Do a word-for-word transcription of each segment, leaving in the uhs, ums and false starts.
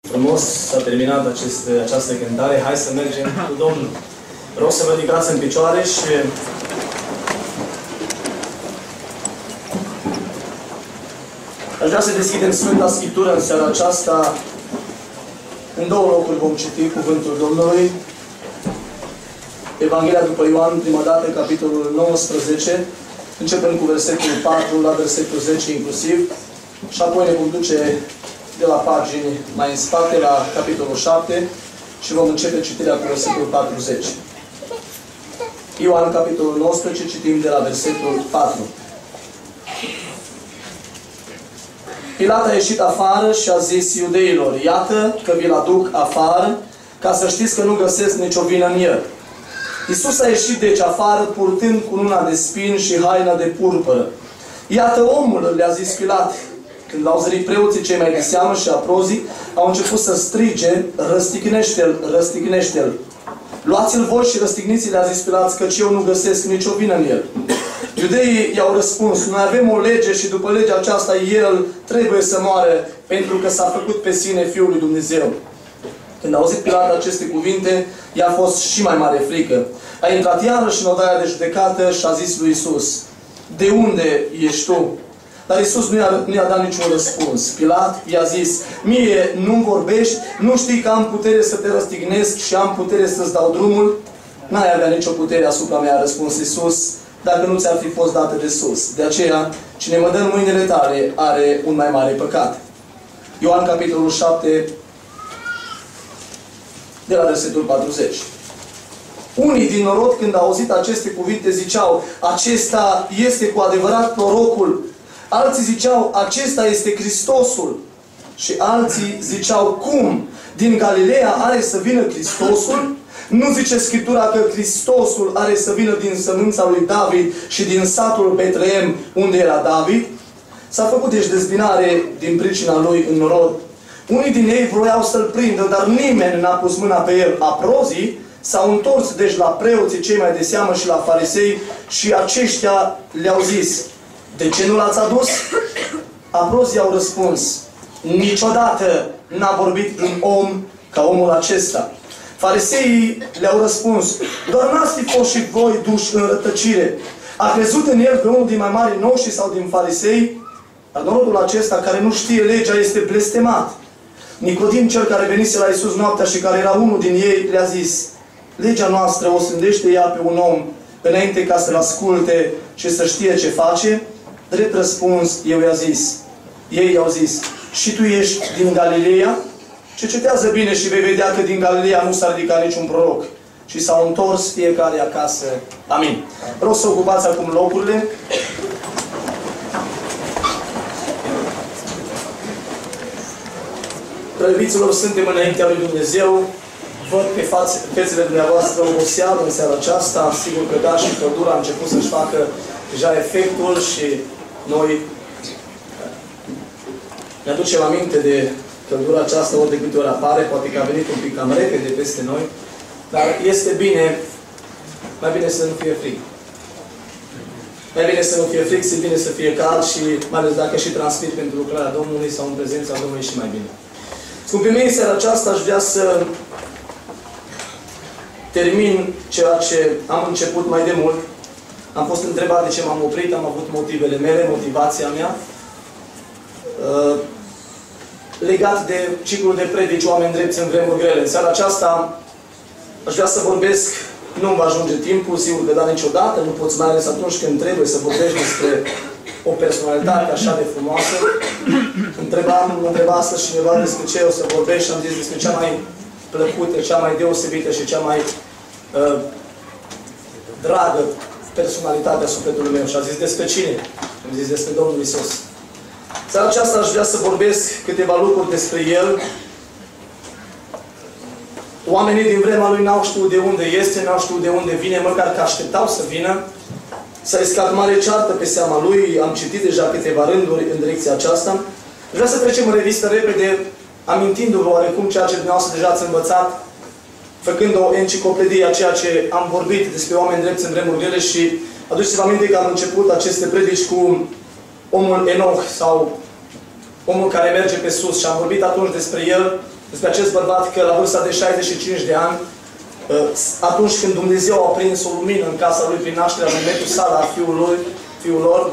Frumos s-a terminat acest, această cântare. Hai să mergem cu Domnul. Vreau să vă ridicați în picioare și aș vrea să deschidem Sfânta Scriptură în seara aceasta. În două locuri vom citi cuvântul Domnului. Evanghelia după Ioan, prima dată, capitolul nouăsprezece, începând cu versetul patru la versetul zece inclusiv, și apoi ne vom duce de la pagini mai în spate, la capitolul șapte, și vom începe citirea cu versetul patruzeci. Ioan, capitolul nouăsprezece, citim de la versetul patru. Pilat a ieșit afară și a zis iudeilor: iată că vi-l aduc afară, ca să știți că nu găsesc nicio vină în el. Iisus a ieșit deci afară, purtând cununa de spini și haina de purpură. Iată omul, le-a zis Pilat. Când l-au zărit preoții cei mai de seamă și aprozii, au început să strige: răstignește-l, răstignește-l. Luați-l voi și răstigniți, le-a zis Pilat, căci eu nu găsesc nicio vină în el. Iudeii i-au răspuns: noi avem o lege și după legea aceasta el trebuie să moară, pentru că s-a făcut pe sine Fiul lui Dumnezeu. Când a auzit Pilat aceste cuvinte, i-a fost și mai mare frică. A intrat iarăși în odaia de judecată și a zis lui Iisus: de unde ești tu? Dar Iisus nu i-a, nu i-a dat niciun răspuns. Pilat i-a zis: mie nu-mi vorbești? Nu știi că am putere să te răstignesc și am putere să-ți dau drumul? N-ai avea nicio putere asupra mea, a răspuns Iisus, dacă nu ți-ar fi fost dată de sus. De aceea, cine mă dă în mâinile tale are un mai mare păcat. Ioan, capitolul șapte, de la versetul patruzeci. Unii din norod, când au auzit aceste cuvinte, ziceau: acesta este cu adevărat prorocul. Alții ziceau: acesta este Hristosul. Și alții ziceau: cum? Din Galileea are să vină Hristosul? Nu zice Scriptura că Hristosul are să vină din sămânța lui David și din satul Betleem, unde era David? S-a făcut deci dezbinare din pricina lui în norod. Unii din ei vroiau să-l prindă, dar nimeni n-a pus mâna pe el. Aprozii s-au întors deci la preoții cei mai de seamă și la farisei și aceștia le-au zis: de ce nu l-ați adus? Aprozii au răspuns: niciodată n-a vorbit un om ca omul acesta. Fariseii le-au răspuns: doar n-ați fi fost și voi duși în rătăcire. A crezut în el pe unul din mai marii noștri sau din farisei? Dar norodul acesta, care nu știe legea, este blestemat. Nicodim, cel care venise la Iisus noaptea și care era unul din ei, le-a zis: legea noastră o sândește ea pe un om înainte ca să-l asculte și să știe ce face? Drept răspuns, eu i-a zis. Ei i-au zis: și tu ești din Galileea? Cercetează bine și vei vedea că din Galileea nu s-a ridicat niciun proroc. Și s-au întors fiecare acasă. Amin. Vreau să ocupați acum locurile. Preobiților, suntem înaintea lui Dumnezeu. Văd pe fațe, fețele dumneavoastră oboseală în seara aceasta. Sigur că da, și căldura a început să-și facă deja efectul și noi ne aducem aminte de căldura aceasta ori de câte ori apare. Poate că a venit un pic cam repede peste noi. Dar este bine, mai bine să nu fie frig. Mai bine să nu fie frig, să bine să fie cald și mai ales dacă și transpir pentru lucrarea Domnului sau în prezența Domnului și mai bine. Scumpii mei, în seara aceasta aș vrea să termin ceea ce am început mai de mult. Am fost întrebat de ce m-am oprit, am avut motivele mele, motivația mea. Uh, legat de ciclul de predici Oameni drepți în vremuri grele. În seara aceasta aș vrea să vorbesc, nu-mi va ajunge timpul, sigur că da niciodată, nu poți, mai ales atunci când trebuie să vorbești despre o personalitate așa de frumoasă. Întrebam, mă întreba astăzi cineva despre ce o să vorbești și am zis despre cea mai plăcută, cea mai deosebită și cea mai uh, dragă personalitate a sufletului meu. Și a zis despre cine? Am zis despre Domnul Iisus. Seara aceasta aș vrea să vorbesc câteva lucruri despre El. Oamenii din vremea Lui n-au știut de unde este, n-au știut de unde vine, măcar că așteptau să vină. S-a iscat mare ceartă pe seama Lui, am citit deja câteva rânduri în direcția aceasta. Vreau să trecem în revistă repede, amintindu-vă oarecum ceea ce dumneavoastră deja ați învățat, făcând o enciclopedie a ceea ce am vorbit despre oameni drepți în vremuri grele. Și aduceți-vă aminte că am început aceste predici cu omul Enoch sau omul care merge pe sus, și am vorbit atunci despre el despre acest bărbat că la vârsta de șaizeci și cinci de ani, atunci când Dumnezeu a prins o lumină în casa lui prin nașterea lui Metusala, fiul lui, fiul lor,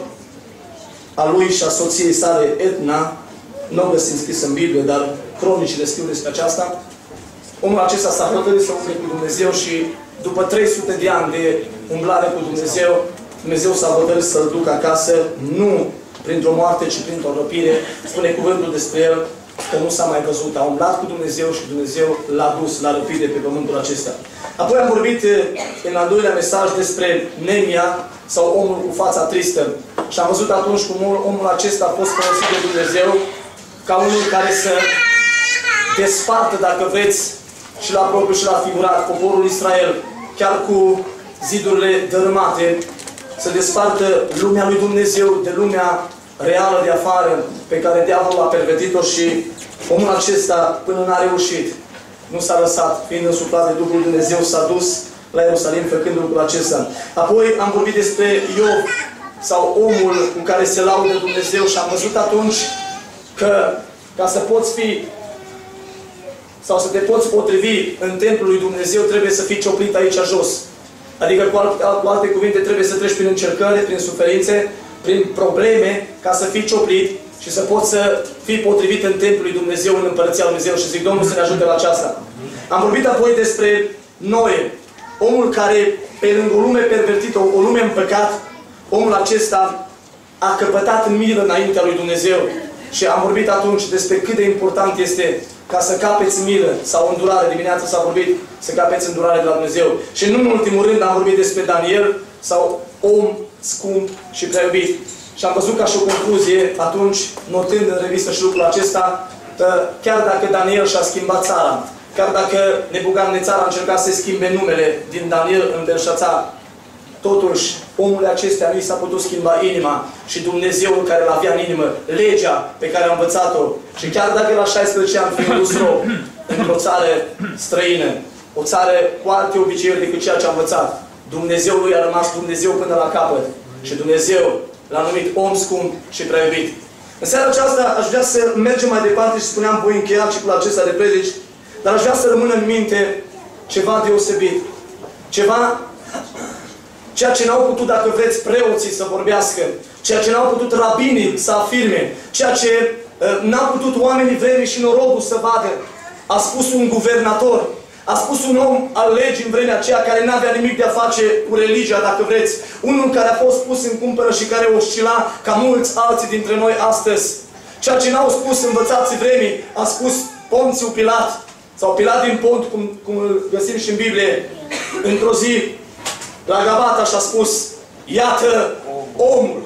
a lui și a soției sale Etna, nu o găsim scris în Biblie, dar cronicile scriu despre aceasta, omul acesta s-a hotărât să umble cu Dumnezeu și după trei sute de ani de umblare cu Dumnezeu, Dumnezeu s-a hotărât să-l ducă acasă, nu printr-o moarte, ci printr-o răpire. Spune cuvântul despre el că nu s-a mai văzut. A umblat cu Dumnezeu și Dumnezeu l-a dus, l-a răpit de pe pământul acesta. Apoi am vorbit în al doilea mesaj despre Nemia sau omul cu fața tristă. Și am văzut atunci cum omul acesta a fost folosit de Dumnezeu ca unul care să despartă, dacă vreți, și la propriu și la figurat, poporul Israel, chiar cu zidurile dărâmate, să despartă lumea lui Dumnezeu de lumea reală de afară, pe care diavolul a pervertit-o și omul acesta, până n-a reușit, nu s-a lăsat, fiind însuflat de Duhul Dumnezeu, s-a dus la Ierusalim făcând lucrul acesta. Apoi am vorbit despre Iov, sau omul cu care se laudă Dumnezeu și am văzut atunci că ca să poți fi sau să te poți potrivi în templul lui Dumnezeu, trebuie să fii cioplit aici jos. Adică, cu alte, cu alte cuvinte, trebuie să treci prin încercări, prin suferințe, prin probleme, ca să fii cioplit și să poți să fii potrivit în templul lui Dumnezeu, în Împărăția lui Dumnezeu. Și zic, Domnul să ne ajute la aceasta. Am vorbit apoi despre Noe, omul care, pe lângă o lume pervertită, o lume în păcat, omul acesta a căpătat în milă înaintea lui Dumnezeu. Și am vorbit atunci despre cât de important este ca să capeți milă sau îndurare. Dimineața s-a vorbit să capeți îndurare de la Dumnezeu. Și nu în ultimul rând am vorbit despre Daniel, sau om scump și prea iubit. Și am văzut ca și o concluzie, atunci, notând în revistă și lucrul acesta, chiar dacă Daniel și-a schimbat țara, chiar dacă Nebucadnețar a încercat să schimbe numele din Daniel în Belșațar, totuși, omul acestea nu i s-a putut schimba inima și Dumnezeul care îl avea în inimă, legea pe care a învățat-o. Și chiar dacă la șaisprezece ani fiind dus rău într-o țară străină, o țară cu alte obiceiuri decât ceea ce a învățat, Dumnezeul lui a rămas Dumnezeu până la capăt. Și Dumnezeu l-a numit om scump și prea iubit. În seara aceasta aș vrea să mergem mai departe și spuneam, voi încheia ciclul acesta de predici, dar aș vrea să rămână în minte ceva deosebit. Ceva ceea ce n-au putut, dacă vreți, preoții să vorbească, ceea ce n-au putut rabinii să afirme, ceea ce uh, n-au putut oamenii vremii și norodul să vadă, a spus un guvernator, a spus un om al legii în vremea aceea care n-avea nimic de a face cu religia, dacă vreți, unul care a fost pus în cumpără și care oscila ca mulți alții dintre noi astăzi. Ceea ce n-au spus învățații vremii, a spus Ponțiu Pilat, sau Pilat din Pont, cum, cum îl găsim și în Biblie, într-o zi, la Gabata și-a spus, iată omul.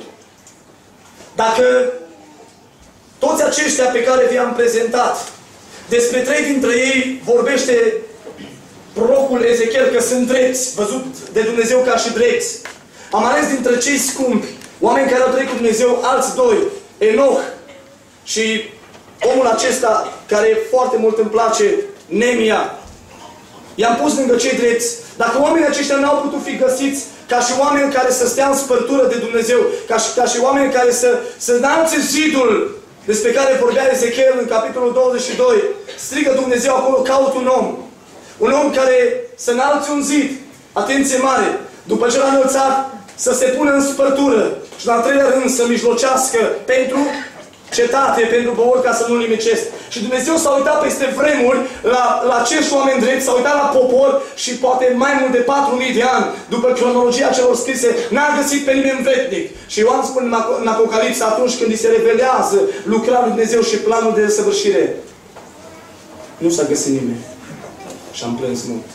Dacă toți aceștia pe care vi-am prezentat, despre trei dintre ei vorbește prorocul Ezechiel că sunt drepți, văzut de Dumnezeu ca și drepți. Am ales dintre cei scumpi, oameni care au trăit cu Dumnezeu, alți doi, Enoch și omul acesta care foarte mult îmi place, Nemia. I-am pus lângă cei drepți. Dacă oamenii aceștia n-au putut fi găsiți ca și oameni care să stea în spărtură de Dumnezeu, ca și, ca și oameni care să, să înalțe zidul despre care vorbea Ezechiel în capitolul douăzeci și doi, strigă Dumnezeu acolo, caut un om. Un om care să înalțe un zid, atenție mare, după ce l-a înălțat, să se pună în spărtură și, în al treilea rând, să mijlocească pentru cetate, pentru băuri, ca să nu nimicesc. Și Dumnezeu s-a uitat peste vremuri la, la acești oameni drepți, s-a uitat la popor și poate mai mult de patru mii de ani, după cronologia celor scrise, n-a găsit pe nimeni vrednic. Și Ioan spune în Apocalipsa, atunci când îi se revelează lucrarea lui Dumnezeu și planul de desăvârșire, nu s-a găsit nimeni. Și am plâns mult.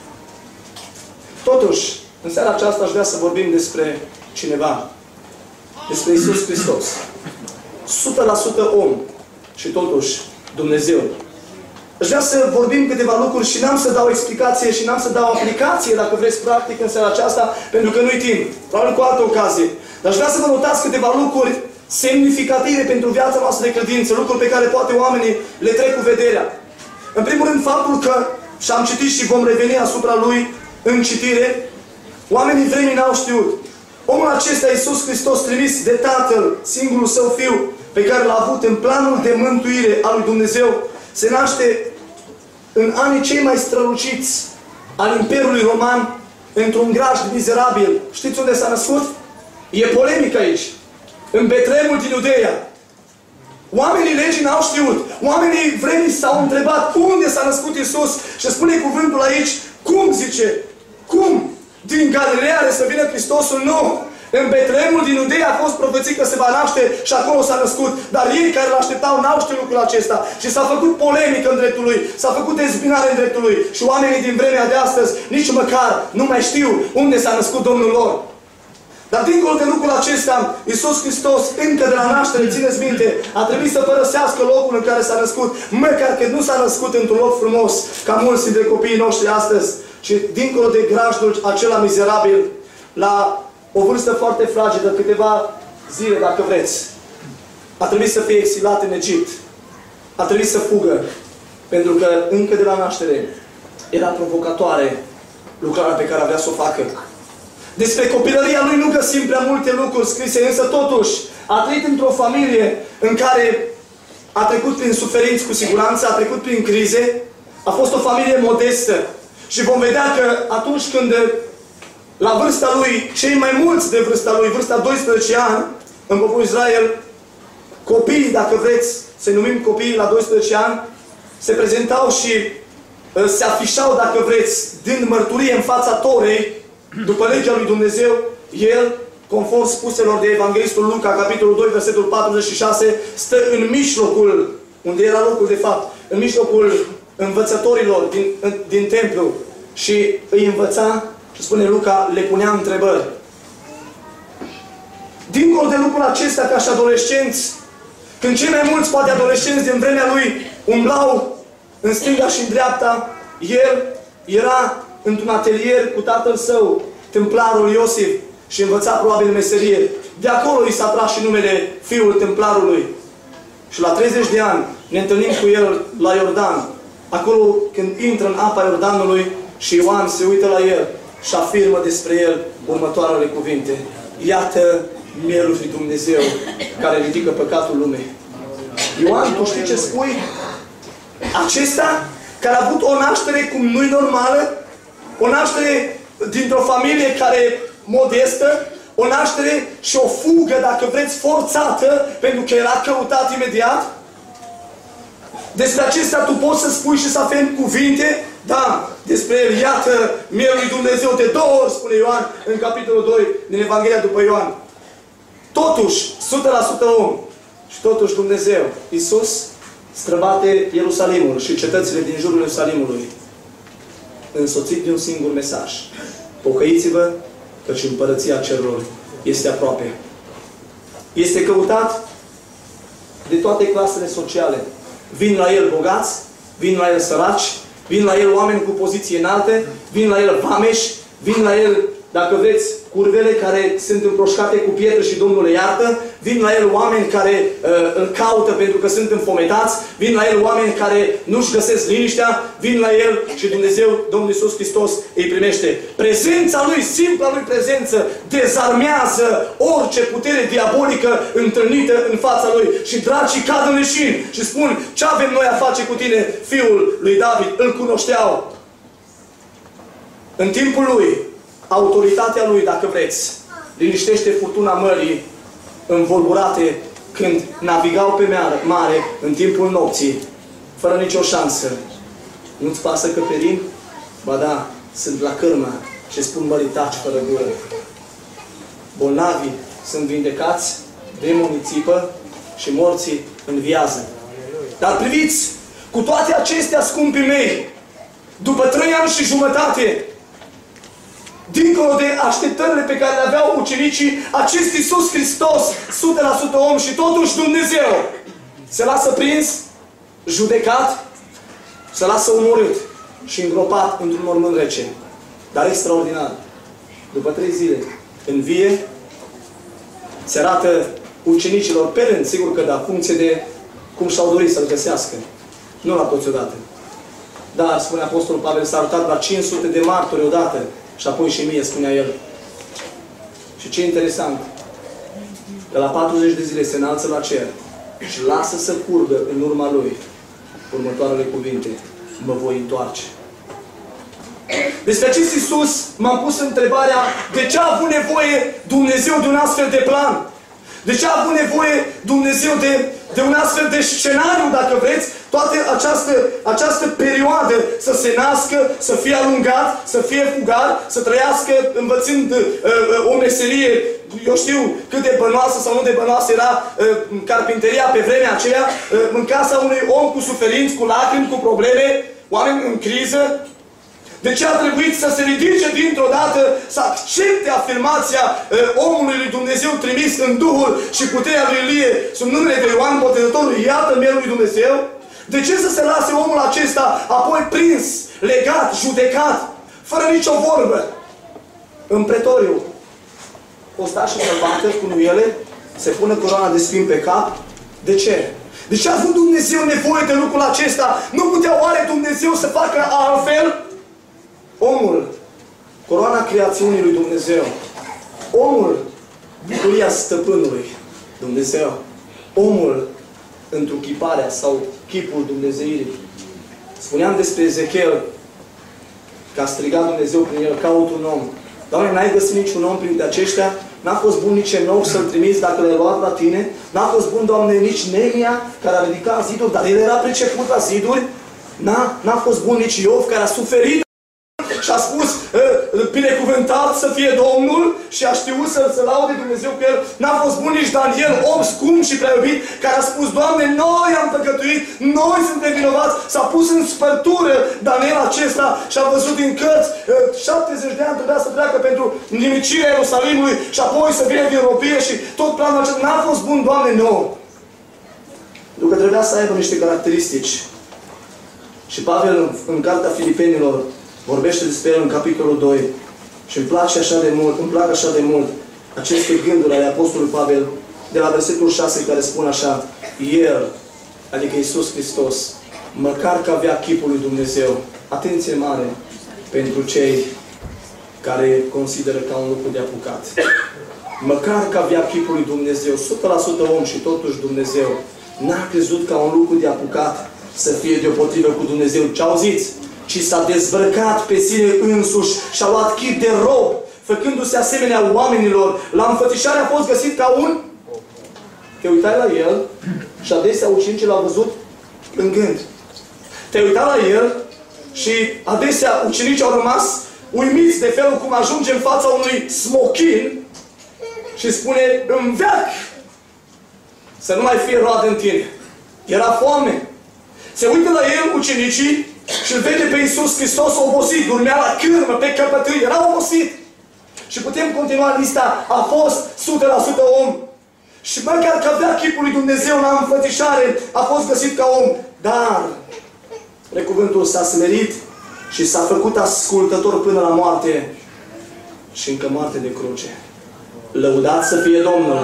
Totuși, în seara aceasta aș vrea să vorbim despre cineva, despre Iisus Hristos. o sută la sută om și totuși Dumnezeu. Aș vrea să vorbim câteva lucruri și n-am să dau explicație și n-am să dau aplicație, dacă vreți, practic, în seara aceasta, pentru că nu-i timp. Probabil cu altă ocazie. Dar aș vrea să vă notați câteva lucruri semnificative pentru viața noastră de credință, lucruri pe care poate oamenii le trec cu vederea. În primul rând, faptul că, și am citit și vom reveni asupra lui în citire, oamenii vremii n-au știut. Omul acesta, Iisus Hristos, trimis de Tatăl, singurul Său Fiu, pe care l-a avut în planul de mântuire al lui Dumnezeu, se naște în anii cei mai străluciți al Imperiului Roman, într-un grajd mizerabil. Știți unde s-a născut? E polemică aici. În Betleemul din Iudeea. Oamenii legii n-au știut. Oamenii vremii s-au întrebat unde s-a născut Iisus. Și spune cuvântul aici, cum zice? Cum? Din Galileea să vină Hristosul? Nu! În Betleemul din Iudeea a fost profețit că se va naște și acolo s-a născut. Dar ei care îl așteptau n-au știut lucrul acesta. Și s-a făcut polemică în dreptul lui. S-a făcut dezbinare în dreptul lui. Și oamenii din vremea de astăzi nici măcar nu mai știu unde s-a născut Domnul lor. Dar dincolo de lucrul acesta, Iisus Hristos, încă de la naștere, țineți minte, a trebuit să părăsească locul în care s-a născut, măcar că nu s-a născut într-un loc frumos, ca mulți dintre copiii noștri astăzi, ci dincolo de grajdul acela mizerabil, la o vârstă foarte fragedă, câteva zile, dacă vreți, a trebuit să fie exilat în Egipt. A trebuit să fugă, pentru că încă de la naștere era provocatoare lucrarea pe care avea să o facă. Despre copilăria lui nu găsim prea multe lucruri scrise, însă totuși a trăit într-o familie în care a trecut prin suferinți cu siguranță, a trecut prin crize, a fost o familie modestă. Și vom vedea că atunci când, la vârsta lui, cei mai mulți de vârsta lui, vârsta doisprezece ani, în poporul Israel, copiii, dacă vreți să-i numim copiii la doisprezece ani, se prezentau și se afișau, dacă vreți, dând mărturie în fața Torei, după legea lui Dumnezeu. El, conform spuselor de Evanghelistul Luca, capitolul doi, versetul patruzeci și șase, stă în mijlocul, unde era locul de fapt, în mijlocul învățătorilor din, din templu și îi învăța și spune Luca, le punea întrebări. Dincolo de lucrul acesta, ca și adolescenți, când cei mai mulți, poate adolescenți din vremea lui, umblau în stânga și în dreapta, el era într-un atelier cu tatăl său, templarul Iosif, și învăța probabil meserie. De acolo i s-a tras și numele fiul templarului. Și la treizeci de ani ne întâlnim cu el la Iordan. Acolo când intră în apa Iordanului și Ioan se uită la el și afirmă despre el următoarele cuvinte. Iată mielul lui Dumnezeu care ridică păcatul lumii. Ioan, tu știi ce spui? Acesta care a avut o naștere cum nu-i normală, o naștere dintr-o familie care modestă, o naștere și o fugă, dacă vreți, forțată, pentru că era căutat imediat. Despre acesta tu poți să spui și să afirmi cuvinte? Da, despre el, iată mielul lui Dumnezeu, de două ori, spune Ioan în capitolul doi din Evanghelia după Ioan. Totuși, o sută la sută om și totuși Dumnezeu, Iisus, străbate Ierusalimul și cetățile din jurul Ierusalimului, însoțit de un singur mesaj. Pocăiți-vă, căci împărăția cerurilor este aproape. Este căutat de toate clasele sociale. Vin la el bogați, vin la el săraci, vin la el oameni cu poziție înalte, vin la el vameși, vin la el, dacă vreți, curvele care sunt împroșcate cu pietre și Domnul le iartă, vin la el oameni care uh, îl caută pentru că sunt înfometați, vin la el oameni care nu-și găsesc liniștea, vin la el și Dumnezeu, Domnul Iisus Hristos, îi primește. Prezența lui, simpla lui prezență, dezarmează orice putere diabolică întâlnită în fața lui. Și dragii cad în leșin și spun, ce avem noi a face cu tine, fiul lui David? Îl cunoșteau. În timpul lui, autoritatea lui, dacă vreți, liniștește furtuna mării învolburate când navigau pe mare în timpul nopții, fără nicio șansă. Nu-ți pasă că perim? Ba da, sunt la cârmă și spun mării taci fără gură. Bolnavii sunt vindecați, demonii țipă și morții înviază. Dar priviți, cu toate acestea, scumpii mei, după trei ani și jumătate, dincolo de așteptările pe care le aveau ucenicii, acest Iisus Hristos, o sută la sută om și totuși Dumnezeu, se lasă prins, judecat, se lasă omorât și îngropat într-un mormânt rece. Dar extraordinar. După trei zile, învie, se arată ucenicilor pe rând, sigur că da, funcție de cum și-au dorit să-L găsească. Nu la toți odată. Dar, spune Apostolul Pavel, s-a arătat la cinci sute de martori odată. Și apoi și mie, spunea el. Și ce interesant, că la patruzeci de zile se înalță la cer și lasă să curgă în urma lui următoarele cuvinte. mă voi întoarce. Despre acest Iisus m-am pus întrebarea, de ce a avut nevoie Dumnezeu de un astfel de plan? De ce a avut nevoie Dumnezeu de, de un astfel de scenariu, dacă vreți, toată această, această perioadă să se nască, să fie alungat, să fie fugar, să trăiască învățând uh, uh, o meserie, eu știu cât de bănoasă sau nu de bănoasă era uh, carpinteria pe vremea aceea, uh, în casa unui om cu suferinți, cu lacrimi, cu probleme, oameni în criză. De ce a trebuit să se ridice dintr-o dată, să accepte afirmația uh, omului lui Dumnezeu trimis în Duhul și puterea lui Ilie sub numele de Ioan Botezătorul, iată mielul lui Dumnezeu? De ce să se lase omul acesta apoi prins, legat, judecat, fără nicio vorbă, în pretoriu? O sta și să-l bată cu nuiele, se pune coroana de spin pe cap. De ce? De ce a avut Dumnezeu nevoie de lucrul acesta? Nu putea oare Dumnezeu să facă altfel? Omul, coroana creațiunii lui Dumnezeu. Omul, bucuria stăpânului Dumnezeu. Omul, întruchiparea sau chipul Dumnezeirii. Spuneam despre Ezechiel că a strigat Dumnezeu prin el, caut un om. Doamne, n-ai găsit niciun om printre aceștia? N-a fost bun nici Enoch să-l trimiți dacă l-ai luat la tine? N-a fost bun, Doamne, nici Nemia, care a ridicat ziduri, dar el era priceput la ziduri? N-a fost bun nici Iov, care a suferit și a spus, binecuvântat să fie Domnul, și a știut să-L să laude Dumnezeu cu el. N-a fost bun nici Daniel, om scump și prea iubit, care a spus, Doamne, noi am păcătuit, noi suntem vinovați. S-a pus în spărtură Daniel acesta și a văzut din cărți, șaptezeci de ani trebuia să treacă pentru nimicirea Ierusalimului și apoi să vină din robie și tot planul acesta. N-a fost bun, Doamne, nouă. Pentru că trebuia să aibă niște caracteristici. Și Pavel, în, în cartea Filipenilor, vorbește despre el în capitolul doi. Și îmi place așa de mult, îmi plac așa de mult aceste gânduri ale Apostolului Pavel, de la versetul șase, care spun așa: El, adică Iisus Hristos, măcar că avea chipul lui Dumnezeu, atenție mare pentru cei care consideră ca un lucru de apucat. Măcar că avea chipul lui Dumnezeu, o sută la sută om și totuși Dumnezeu, n-a crezut ca un lucru de apucat să fie deopotrivă cu Dumnezeu. Ce auziți? Și s-a dezbrăcat pe sine însuși și a luat chip de rob, făcându-se asemenea oamenilor. La înfățișare a fost găsit ca un... Te uitai la el și adesea ucenicii l-au văzut plângând. Te uitai la el și adesea ucenicii au rămas uimiți de felul cum ajunge în fața unui smochin și spune: în veac să nu mai fie roadă în tine. Era foame. Se uită la el ucenicii și îl vede pe Iisus Hristos obosit, dormea la cârmă, pe căpătâi, era obosit. Și putem continua lista, a fost o sută la sută om. Și măcar că avea chipul lui Dumnezeu la înfățișare, a fost găsit ca om. Dar, precuvântul, s-a smerit și s-a făcut ascultător până la moarte. Și încă moarte de cruce. Lăudat să fie Domnul!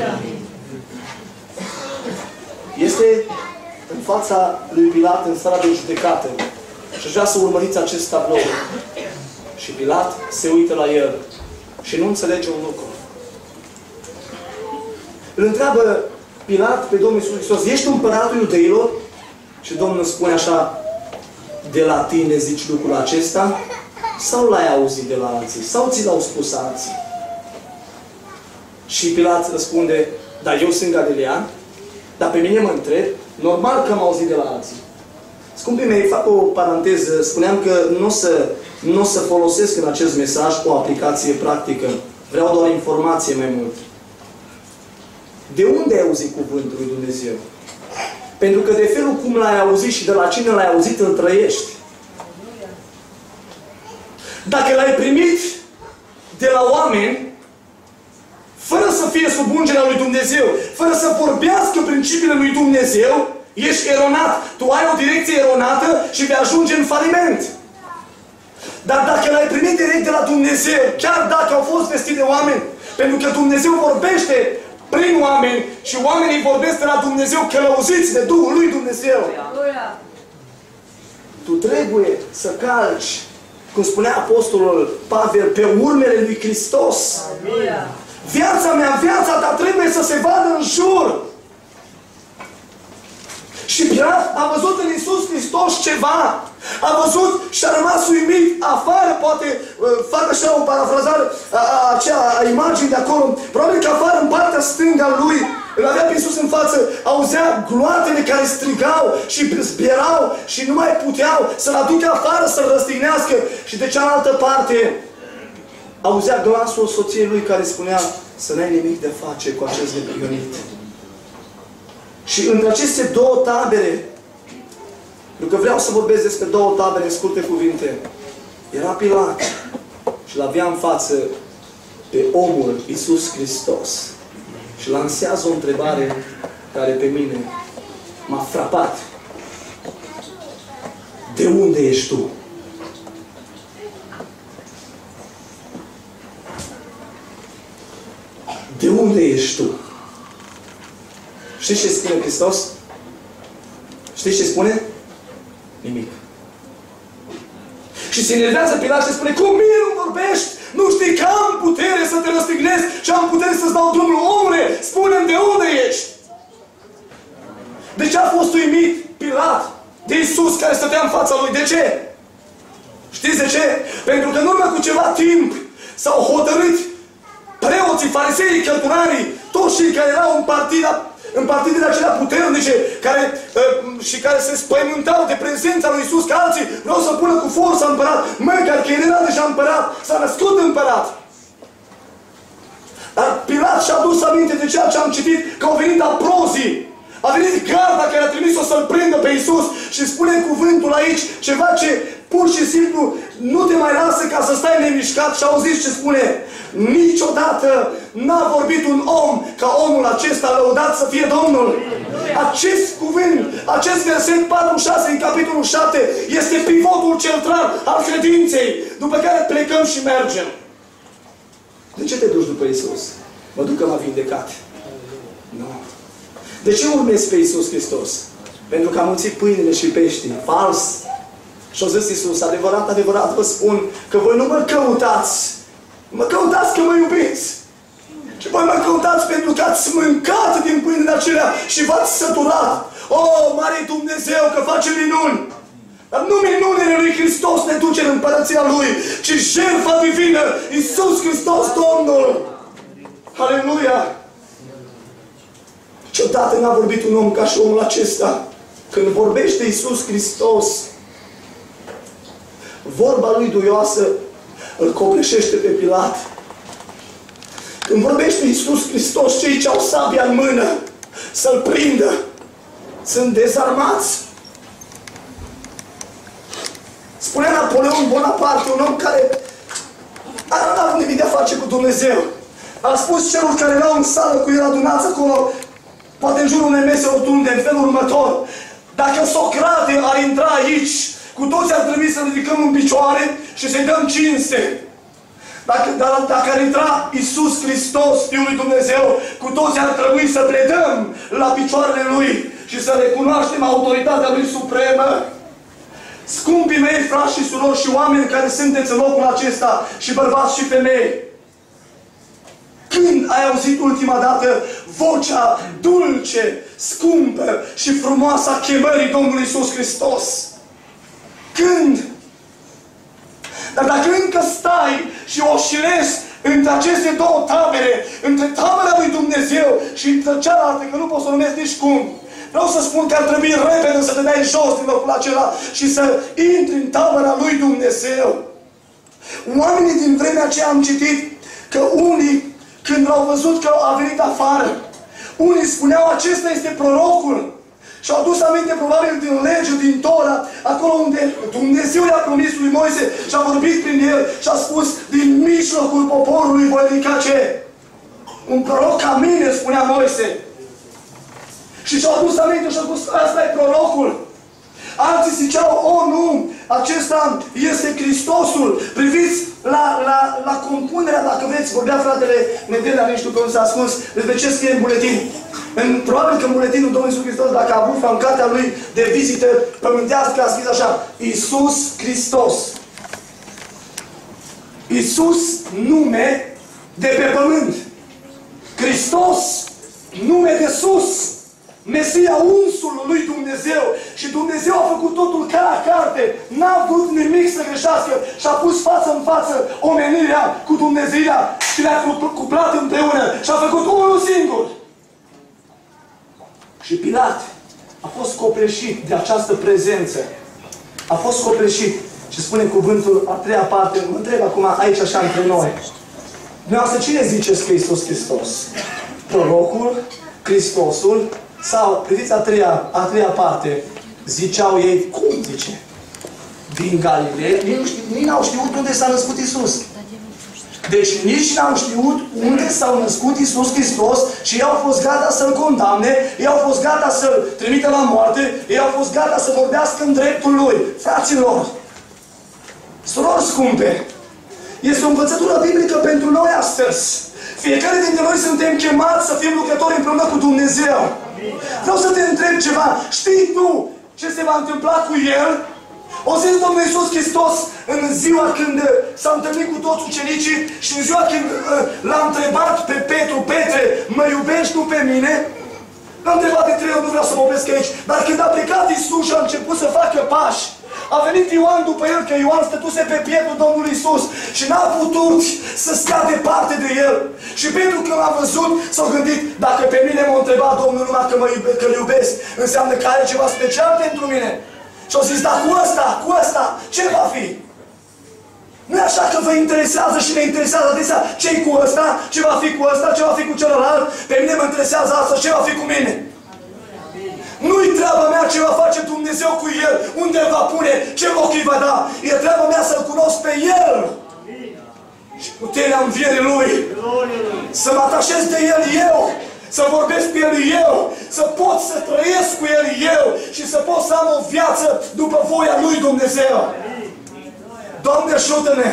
Este în fața lui Pilat, în sala de judecată. Și aș vrea să urmăriți acest tablou. Și Pilat se uită la el și nu înțelege un lucru. Îl întreabă Pilat pe Domnul Iisus Hristos: ești împăratul iudeilor? Și Domnul spune așa: de la tine zici lucrul acesta? Sau l-ai auzit de la alții? Sau ți l-au spus alții? Și Pilat răspunde: dar eu sunt galilean? Dar pe mine mă întreb, normal că am auzit de la alții. Scumpii mei, fac o paranteză. Spuneam că nu o să, nu o să folosesc în acest mesaj o aplicație practică. Vreau doar informație mai mult. De unde ai auzit cuvântul lui Dumnezeu? Pentru că de felul cum l-ai auzit și de la cine l-ai auzit, îl trăiești. Dacă l-ai primit de la oameni, fără să fie sub ungerea lui Dumnezeu, fără să vorbească principiile lui Dumnezeu, ești eronat. Tu ai o direcție eronată și vei ajunge în faliment. Dar dacă l-ai primit direct de la Dumnezeu, chiar dacă au fost vestiți de oameni, pentru că Dumnezeu vorbește prin oameni și oamenii vorbesc de la Dumnezeu, călăuziți de Duhul lui Dumnezeu. Tu trebuie să calci, cum spunea Apostolul Pavel, pe urmele lui Hristos. Viața mea, viața ta trebuie să se vadă în jur. Și Pilat a văzut în Iisus Hristos ceva. A văzut și a rămas uimit. Afară, poate fac așa o parafrazare a, a, acea a imagini de acolo. Probabil că afară, în partea stângă a lui, îl avea pe Iisus în față, auzea gloatele care strigau și zbierau și nu mai puteau să-l aducă afară, să-l răstignească. Și de cealaltă parte, auzea glasul soției lui care spunea să n-ai nimic de face cu acest neprihănit. Și între aceste două tabere, pentru că vreau să vorbesc despre două tabere în scurte cuvinte, era Pilat și l-avea în față pe omul Iisus Hristos. Și lansează o întrebare care pe mine m-a frapat. De unde ești tu? De unde ești tu? Știți ce spune Hristos? Știți ce spune? Nimic. Și se enervează Pilat și spune, cum mie nu vorbești? Nu știi că am putere să te răstignesc și am putere să-ți dau drumul? Omule, spune-mi de unde ești? De ce a fost uimit Pilat de Iisus care stătea în fața lui? De ce? Știți de ce? Pentru că în urmă cu ceva timp s-au hotărât preoții, fariseii, cărturarii, toți cei care erau în partida în partidele acelea puternice care, uh, și care se spăimântau de prezența lui Iisus, că alții vreau să pună cu forță împărat, măcar că el era deja împărat, s-a născut împărat. Dar Pilat și-a dus aminte de ceea ce am citit, că au venit aprozii, a venit garda care a trimis-o să-l prindă pe Iisus și spune în cuvântul aici ceva ce pur și simplu nu te mai lasă ca să stai nemișcat. Și auziți ce spune? Niciodată n-a vorbit un om ca omul acesta, lăudat să fie Domnul. Acest cuvânt, acest verset patruzeci și șase în capitolul șapte este pivotul central al credinței, după care plecăm și mergem. De ce te duci după Iisus? Mă duc că m-a vindecat. Nu. De ce urmezi pe Iisus Hristos? Pentru că am mulțit pâinile și peștii. Fals. Și-a zis Iisus, adevărat, adevărat vă spun că voi nu mă căutați. Mă căutați că mă iubiți. Și voi mă căutați pentru că ați mâncat din pâinile acelea și v-ați săturat. O, mare Dumnezeu că face minuni! Dar nu minunile lui Hristos ne duce în împărăția Lui, ci jertfa divină, Iisus Hristos Domnul. Aleluia! Niciodată n-a vorbit un om ca și omul acesta. Când vorbește Iisus Hristos, vorba lui duioasă îl copleșește pe Pilat. Când vorbește Iisus Hristos, cei ce au sabia în mână să-l prindă sunt dezarmați. Spunea Napoleon Bonaparte, un om care nu a avut nimic de a face cu Dumnezeu. A spus celor care erau în sală cu el adunați acolo, poate în jurul unei mese rotunde, în felul următor: dacă Socrate ar intra aici, cu toți ar trebui să ridicăm în picioare și să-i dăm cinste. Dacă, dar, dacă ar intra Iisus Hristos, Fiul lui Dumnezeu, cu toți ar trebui să pledăm la picioarele Lui și să recunoaștem autoritatea Lui supremă. Scumpii mei, frați și surori și oameni care sunteți în locul acesta, și bărbați și femei, când ai auzit ultima dată vocea dulce, scumpă și frumoasă a chemării Domnului Iisus Hristos? Când? Dar dacă încă stai și oscilezi între aceste două tabere, între tabăra lui Dumnezeu și între cealaltă, că nu pot să o numesc nici cum, vreau să spun că ar trebui repede să te dai jos din locul acela și să intri în tabăra lui Dumnezeu. Oamenii din vremea aceea am citit că unii, când l-au văzut că a venit afară, unii spuneau, acesta este prorocul. Și au adus aminte probabil din lege, din Tora, acolo unde Dumnezeu i-a promis lui Moise și a vorbit prin el și a spus, din mijlocul poporului voi ridica ce? Un proroc ca mine, spunea Moise. Și și-au adus aminte și au spus, asta e prorocul. Alții ziceau, o, nu, acesta este Hristosul. Priviți la, la, la compunerea, dacă vreți, vorbea fratele Nedelea, nu știu cum s-a ascuns, despre ce scrie în buletin. În, probabil că în buletinul Domnului Iisus Hristos, dacă a avut în cartea lui de vizită pământească, a scris așa, Iisus Hristos. Iisus, nume de pe pământ. Hristos, nume de sus. Mesia unsul lui Dumnezeu. Și Dumnezeu a făcut totul ca la carte. N-a vrut nimic să greșească. Și a pus față în față omenirea cu Dumnezeirea și le-a cuplat împreună. Și a făcut unul singur. Și Pilat a fost copleșit de această prezență. A fost copleșit. Și spune cuvântul, a treia parte, mă întreb acum aici așa între noi. Dumneavoastră, cine ziceți că Iisus Hristos? Prorocul? Hristosul? Sau, vedeți a treia, a treia parte, ziceau ei, cum zice? Din Galilee, nici n-au știut unde s-a născut Iisus. Deci nici n-au știut unde s-a născut Iisus Hristos și ei au fost gata să-L condamne, ei au fost gata să-L trimită la moarte, ei au fost gata să vorbească în dreptul Lui. Fraților, surori scumpe, este o învățătură biblică pentru noi astăzi. Fiecare dintre noi suntem chemați să fim lucrători împreună cu Dumnezeu. Vreau să te întreb ceva. Știi tu ce se va întâmpla cu El? O zis Domnul Iisus Hristos în ziua când s-a întâlnit cu toți ucenicii și în ziua când l-a întrebat pe Petru, Petre, mă iubești tu pe mine? L-a întrebat de trei ori, nu vreau să mă opresc aici. Dar când a plecat Iisus și a început să facă pași, a venit Ioan după el, că Ioan stătuse pe pieptul Domnului Iisus și n-a putut să stea departe de el. Și pentru că l-a văzut, s-a gândit, dacă pe mine m-a întrebat Domnul numai că mă iube, că-L iubesc, înseamnă că are ceva special pentru mine. Și au zis, dar cu ăsta, cu ăsta, ce va fi? Nu e așa că vă interesează și ne interesează adesea ce-i cu ăsta, ce va fi cu ăsta, ce va fi cu celălalt? Pe mine mă interesează asta, ce va fi cu mine? Nu-i treaba mea ce va face Dumnezeu cu el, unde îl va pune, ce loc îi va da. E treaba mea să-L cunosc pe El. Și puterea învierii Lui. Să mă atașez de El eu. Să vorbesc cu El eu. Să pot să trăiesc cu El eu. Și să pot să am o viață după voia Lui Dumnezeu. Doamne, ajută-ne!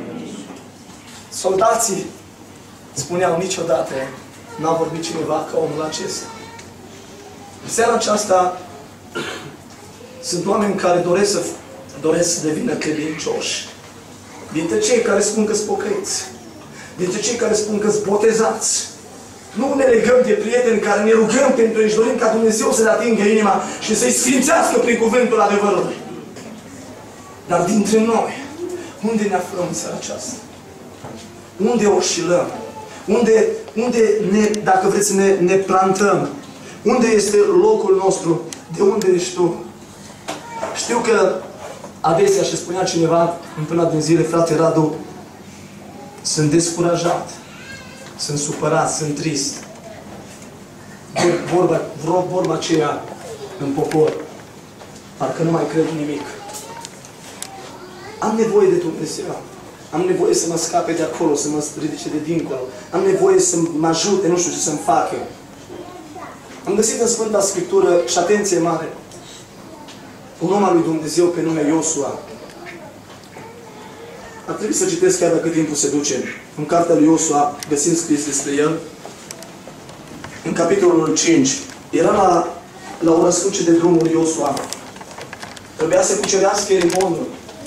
Soldații spuneau niciodată n-a vorbit cineva ca omul acesta. În seara aceasta sunt oameni care doresc să, doresc să devină credincioși. Dintre cei care spun că-s pocăiți, dintre cei care spun că-s botezați. Nu ne legăm de prieteni care ne rugăm pentru ei și dorim ca Dumnezeu să le atingă inima și să-i sfințească prin cuvântul adevărului. Dar dintre noi, unde ne aflăm în seara aceasta? Unde oscilăm? Unde, unde ne, dacă vreți, ne, ne plantăm? Unde este locul nostru? De unde ești tu? Știu că adesea, și spunea cineva în până din zile, frate Radu, sunt descurajat, sunt supărat, sunt trist. Vorba, vorba aceea în popor, parcă nu mai cred nimic. Am nevoie de Dumnezeu. Am nevoie să mă scape de acolo, să mă ridice de dincolo. Am nevoie să mă ajute, nu știu ce să-mi facă. Am găsit în Sfânta Scriptură, și atenție mare, un om al lui Dumnezeu pe nume Iosua. Ar trebui să citesc chiar dacă timpul se duce. În cartea lui Iosua găsim scris despre el. În capitolul cinci. Era la, la o răscruce de drumul Iosua. Trebuia să cucerească Ierihonul.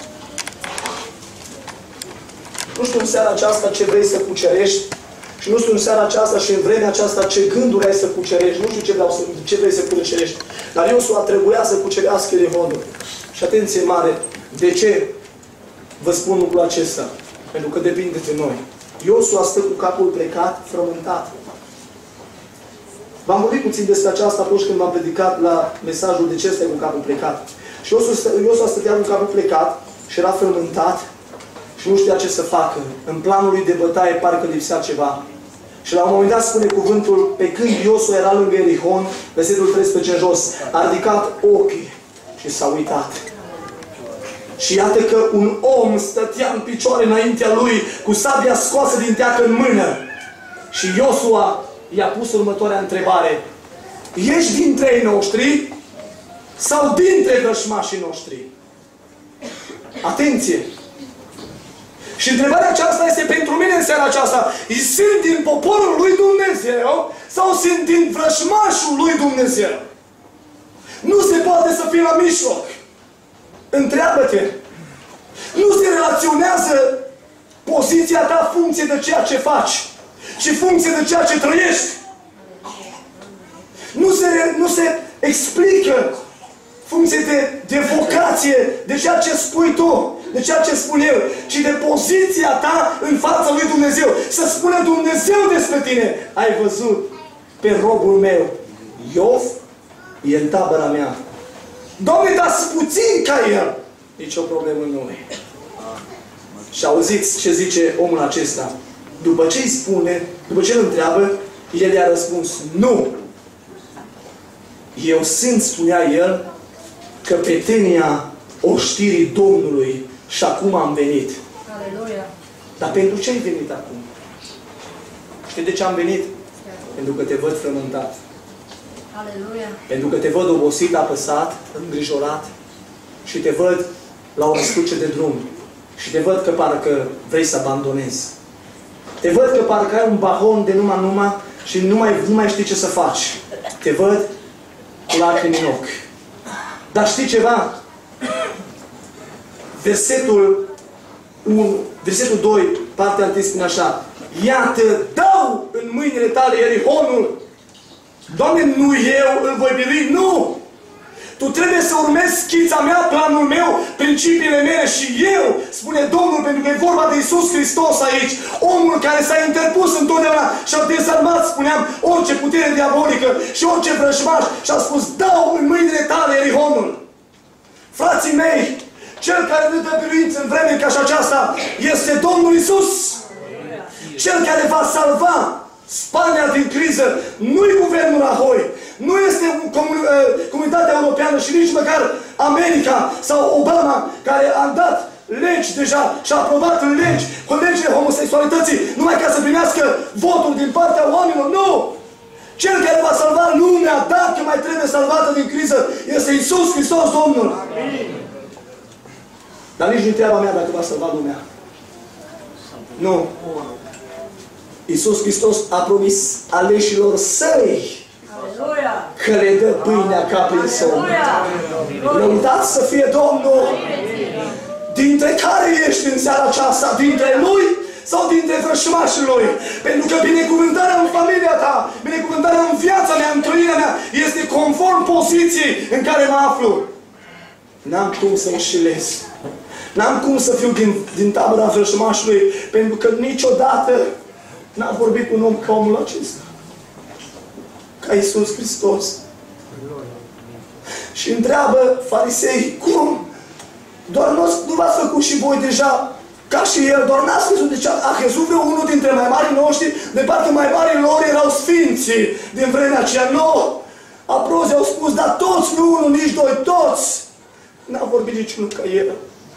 Nu știu în seara aceasta ce vrei să cucerești și nu știu în seara aceasta și în vremea aceasta ce gânduri ai să cucerești. Nu știu ce, vreau să, ce vrei să cucerești. Dar Iosua trebuia să cucerească Ierihonul. Și atenție mare, de ce vă spun lucrul acesta? Pentru că depinde de noi. Iosua stă cu capul plecat, frământat. V-am vorbit puțin despre aceasta atunci când v-am predicat la mesajul de ce stai cu capul plecat. Și Iosua stătea cu capul plecat și era frământat și nu știa ce să facă. În planul lui de bătaie parcă lipsea ceva. Și la un moment dat spune cuvântul, pe când Iosua era lângă Ierihon, versetul treisprezece în jos, a ridicat ochii și s-a uitat. Și iată că un om stătea în picioare înaintea lui, cu sabia scoasă din teacă în mână. Și Iosua i-a pus următoarea întrebare. Ești dintre ei noștri sau dintre vrășmașii noștri? Atenție! Și întrebarea aceasta este pentru mine în seara aceasta. Sunt din poporul lui Dumnezeu sau sunt din vrășmașul lui Dumnezeu? Nu se poate să fii la mijloc. Întreabă-te. Nu se relaționează poziția ta funcție de ceea ce faci, ci funcție de ceea ce trăiești. Nu se se, nu se explică funcție de, de vocație, de ceea ce spui tu, de ceea ce spun eu, ci de poziția ta în fața lui Dumnezeu. Să spună Dumnezeu despre tine. Ai văzut pe robul meu, Iov, e în tabăra mea. Doamne, dar puțin ca el. Nici o problemă nu e. Și auziți ce zice omul acesta. După ce îi spune, după ce îl întreabă, el i-a răspuns, nu. Eu sunt, spunea el, căpetenia oștirii Domnului și acum am venit. Aleluia. Dar pentru ce ai venit acum? Știi de ce am venit? Pentru că te văd frământat. Aleluia. Pentru că te văd obosit, apăsat, îngrijorat și te văd la o răscruce de drum. Și te văd că parcă vrei să abandonezi. Te văd că parcă ai un bahon de numai numai și nu mai, nu mai știi ce să faci. Te văd cu lacrimi în ochi. Dar știi ceva? Versetul unu, versetul doi, partea întâi spune așa: iată, dau în mâinile tale Ierihonul. Doamne, nu eu îl voi birui, nu! Tu trebuie să urmezi schița mea, planul meu, principiile mele și eu, spune Domnul, pentru că e vorba de Iisus Hristos aici, omul care s-a interpus întotdeauna și a dezarmat, spuneam, orice putere diabolică și orice vrăjmaș și a spus, dau în mâinile tale Ierihonul. Frații mei, cel care ne dă biruință în vreme ca și aceasta este Domnul Iisus. Cel care va salva Spania din criză, nu-i guvernul Rahoi, nu este comun, comunitatea europeană și nici măcar America sau Obama, care a dat legi deja și a aprobat legi cu legile homosexualității, numai ca să primească votul din partea oamenilor. Nu! Cel care va salva lumea, dacă mai trebuie salvată din criză, este Iisus Hristos Domnul. Amin. Dar nici nu-i treaba mea dacă va salva lumea. Nu. Iisus Hristos a promis aleșilor săi că le dă pâinea ca prin somn. Lăudați să fie Domnul! Dintre care ești în seara aceasta? Dintre Lui sau dintre vrășmașii Lui? Pentru că binecuvântarea în familia ta, binecuvântarea în viața mea, în trăirea mea, este conform poziției în care mă aflu. N-am cum să înșelez. N-am cum să fiu din, din tabăra vrășmașului, pentru că niciodată n-a vorbit cu un om ca omul acesta. Ca Iisus Hristos. Și întreabă farisei, cum? Doar nu, nu v-ați făcut și voi deja ca și el, doar n-ați crezut de ce a crezut vreo unul dintre mai marii noștri, de parcă mai marii lor erau sfinții din vremea aceea. Nu! Aprozii au spus, dar toți, nu unul, nici doi, toți! N-a vorbit niciunul ca el.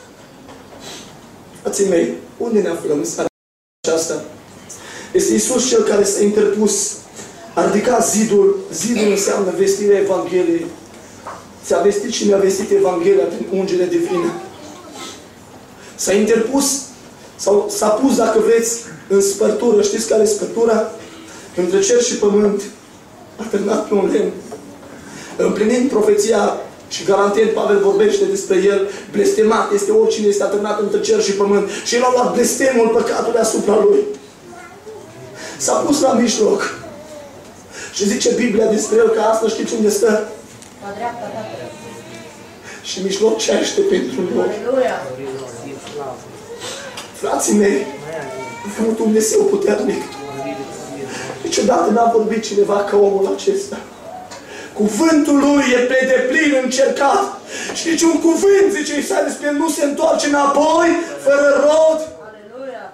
Frații mei, unde ne aflăm în seara aceasta? Este Iisus cel care s-a interpus, a ridicat zidul. Zidul înseamnă vestirea Evangheliei. Ți-a vestit și mi-a vestit Evanghelia prin ungere divină. S-a interpus, sau s-a pus, dacă vreți, în spărtură. Știți care e spărtura? Între cer și pământ. A târnat pe un lemn. Împlinind profeția, și garantent Pavel vorbește despre el, blestemat este oricine este atârnat între cer și pământ. Și el a luat blestemul păcatului asupra lui. S-a pus la mijloc. Și zice Biblia despre el că asta știți unde stă? La dreapta Tatălui. Și mijlocește pentru noi. Aleluia! Frații mei, un Dumnezeu puternic. Niciodată n-a vorbit cineva ca omul acesta. Cuvântul lui e pe deplin încercat. Și niciun cuvânt, zice Isaia despre el, nu se întoarce înapoi, fără rod. Aleluia!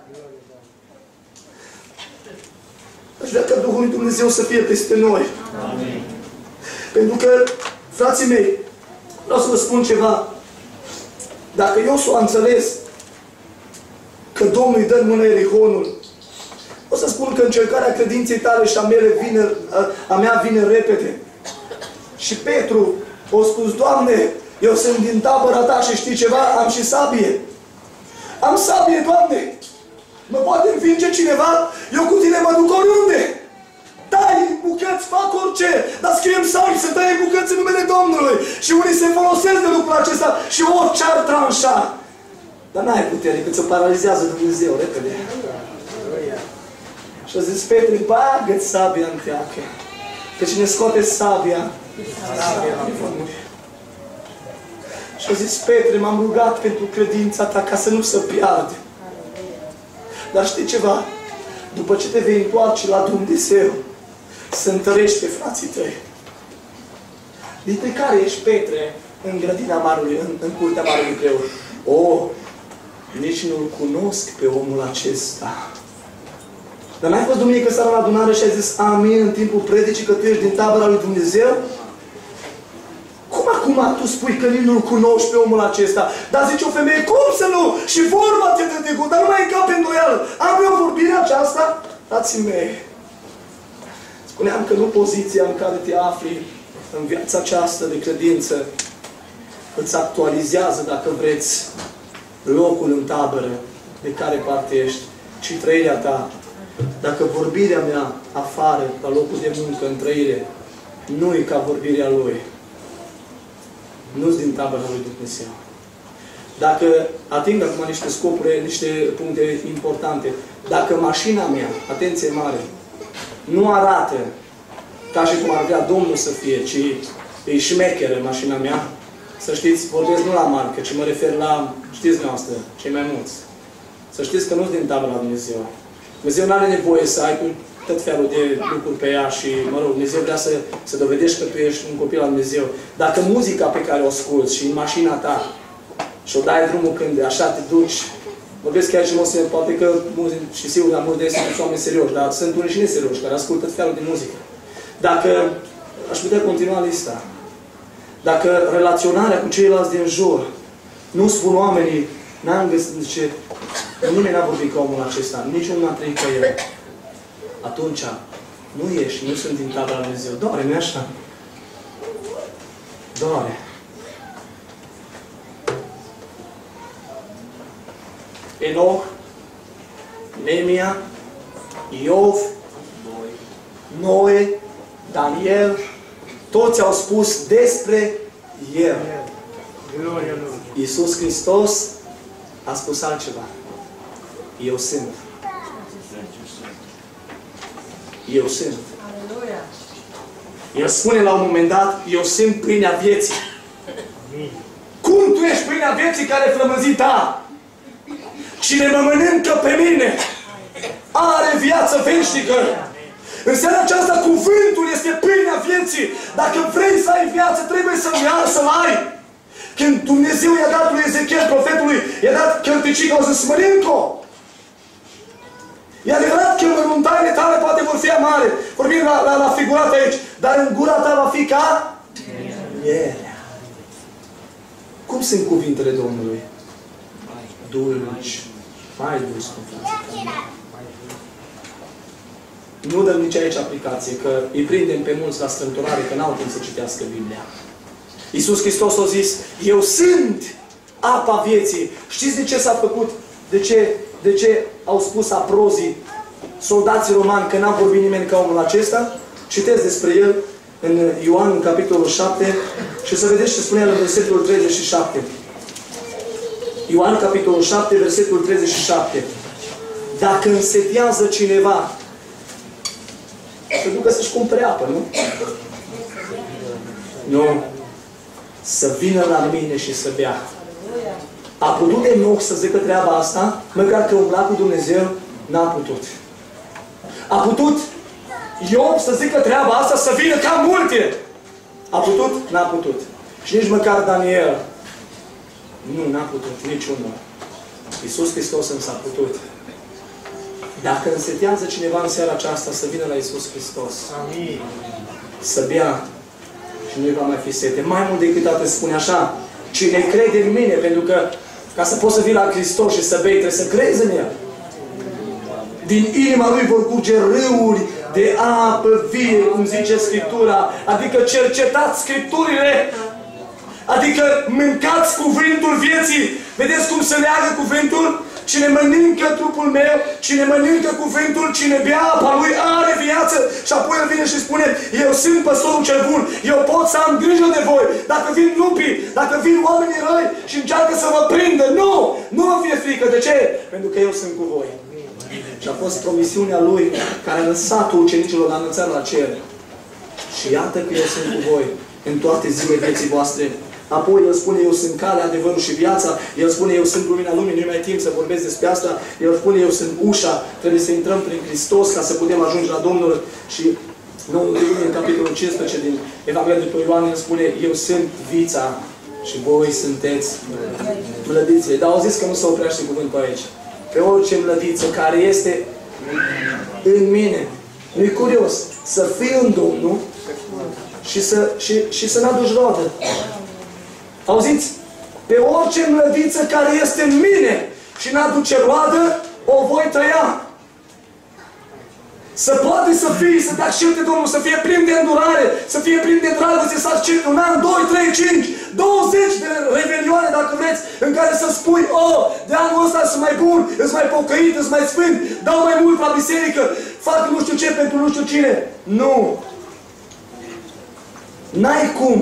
Aș vrea ca Duhul lui Dumnezeu să fie peste noi. Amin. Pentru că, frații mei, vreau să vă spun ceva. Dacă eu s-o înțeles că Domnul îi dă în mână Ierihonul, o să spun că încercarea credinței tale și a, mele vine, a mea vine repede. Și Petru a spus, Doamne, eu sunt din tabăra ta și știi ceva? Am și sabie. Am sabie, Doamne. Mă poate învinge cineva? Eu cu tine mă duc oriunde. Tai bucăți, fac orice. Dar scriem salmi să tai bucăți în numele Domnului. Și unii se folosesc de lucrul acesta și orice ar tranșa. Dar n-ai putere, cât să paralizează Dumnezeu repede. Și a zis Petru, bagă-ți sabia în teacă. Că cine scoate sabia, sabia va muri. Și a zis, Petre, m-am rugat pentru credința ta ca să nu se piardă. Dar știi ceva? După ce te vei întoarce la Dumnezeu, să întărești pe frații tăi. Dintre care ești, Petre, în grădina marului, în, în curtea marului preot. O, nici nu-l cunosc pe omul acesta. Dar n-ai fost duminică seara la adunare și ai zis amin în timpul predicii că tu ești din tabăra lui Dumnezeu? Cum acum tu spui că nici nu-l cunoști pe omul acesta? Dar zice o femeie, cum să nu? Și vorba te dă de gust, dar nu mai încap pe îndoială. Am eu vorbirea aceasta? Frații mei, spuneam că nu poziția în care te afli în viața aceasta de credință îți actualizează, dacă vreți, locul în tabără de care parte ești, ci trăirea ta. Dacă vorbirea mea afară, la locul de muncă, în trăire, nu e ca vorbirea lui, nu-s din tabăra lui Dumnezeu. Dacă ating acum niște scopuri, niște puncte importante, dacă mașina mea, atenție mare, nu arată ca și cum ar vrea Domnul să fie, ci e șmecheră mașina mea, să știți, vorbesc nu la marcă, ci mă refer la, știți noastră, cei mai mulți. Să știți că nu-s din tabăra Dumnezeu. Dumnezeu nu are nevoie să ai tot felul de lucruri pe ea și, mă rog, Dumnezeu vrea să, să dovedești că tu ești un copil al Dumnezeu. Dacă muzica pe care o asculți și în mașina ta și o dai drumul când așa te duci, vorbesc chiar și mă poate că muzic, și sigur la mulți de ei sunt oameni serioși, dar sunt unii și neserioși care ascultă tot felul de muzică. Dacă, aș putea continua lista, dacă relaționarea cu ceilalți din jur, nu spun oamenii, n-am găsit, zice, nimeni n-a vorbit ca omul acesta, niciunul n-a trăit ca el. Atunci, nu ești, nu sunt din tabăra lui Dumnezeu. Doare, nu-i așa? Doare. Enoch, Nemia, Iov, Noe, Daniel, toți au spus despre el. Iisus Hristos a spus altceva. Eu sunt. Eu sunt. El spune la un moment dat, eu sunt pâinea vieții. Cum tu ești pâinea vieții care flămânzit a? Cine mă mănâncă pe mine are viață veșnică. În seara aceasta cuvântul este pâinea vieții. Dacă vrei să ai viață, trebuie să-l ia, să-l ai. Când Dumnezeu i-a dat lui Ezechiel, profetului, i-a dat cărticica, o să-ți mănâncă-o. E adevărat că măruntaile tale poate vor fi amare. Vorbim la, la, la figurat aici. Dar în gura ta va fi ca mierea. Cum sunt cuvintele Domnului? Dulci. Mai dulci, frații. Nu dăm nici aici aplicație, că îi prindem pe mulți la strâmtorare, că n-au timp să citească Biblia. Iisus Hristos a zis, eu sunt apa vieții. Știți de ce s-a făcut? De ce, de ce au spus aprozii, soldații romani, că n-a vorbit nimeni ca omul acesta? Citeți despre el în Ioan, în capitolul șapte, și să vedeți ce spunea la versetul treizeci și șapte. Ioan, capitolul șapte, versetul treizeci și șapte. Dacă însetează cineva, să ducă să-și cumpere apă, nu? Nu. Să vină la mine și să bea. A putut Enoch să zică treaba asta, măcar că umbla cu Dumnezeu, n-a putut. A putut Iov să zică treaba asta, să vină ca multe. A putut? N-a putut. Și nici măcar Daniel. Nu, n-a putut, niciunul. Iisus Hristos însă a putut. Dacă însetează cineva în seara aceasta, să vină la Iisus Hristos. Amin. Să bea și nu-i va mai fi sete. Mai mult decât atât spune așa, cine crede în mine, pentru că ca să poți să vii la Hristos și să bei, trebuie să crezi în El. Din inima Lui vor curge râuri de apă vie, cum zice Scriptura. Adică cercetați Scripturile. Adică mâncați cuvântul vieții. Vedeți cum se leagă cuvântul? Cine mănâncă trupul meu, cine mănâncă cuvântul, cine bea apa lui, are viață. Și apoi el vine și spune, eu sunt păstorul cel bun, eu pot să am grijă de voi. Dacă vin lupii, dacă vin oamenii răi și încearcă să vă prindă, nu! Nu vă fie frică. De ce? Pentru că eu sunt cu voi. Și a fost promisiunea lui care a lăsat ucenicilor la înălțare la cer. Și iată că eu sunt cu voi în toate zilele vieții voastre. Apoi El spune, eu sunt calea, adevărul și viața. El spune, eu sunt lumina lumii, nu mai timp să vorbesc despre asta. El spune, eu sunt ușa, trebuie să intrăm prin Hristos ca să putem ajunge la Domnul. Și Noul Testament, în capitolul cincisprezece din Evanghelia după Ioan, El spune, eu sunt vița și voi sunteți mlădițele. Dar au zis că nu se oprește cuvântul aici. Pe orice mlădiță care este în mine. Nu-i curios să fii în Domnul și să, și, și să n-aduci rodă. Auziți? Pe orice mlădiță care este în mine și n-aduce roadă, o voi tăia. Să poate să fii, să te accepte Domnul, să fie plin de îndurare, să fie plin de dragoste, să accepte un an, doi, trei, cinci, douăzeci de revelioane, dacă vreți, în care să spui, oh, de anul ăsta sunt mai bun, îți mai pocăit, îți mai sfânt, dau mai mult la biserică, fac nu știu ce pentru nu știu cine. Nu! N-ai cum!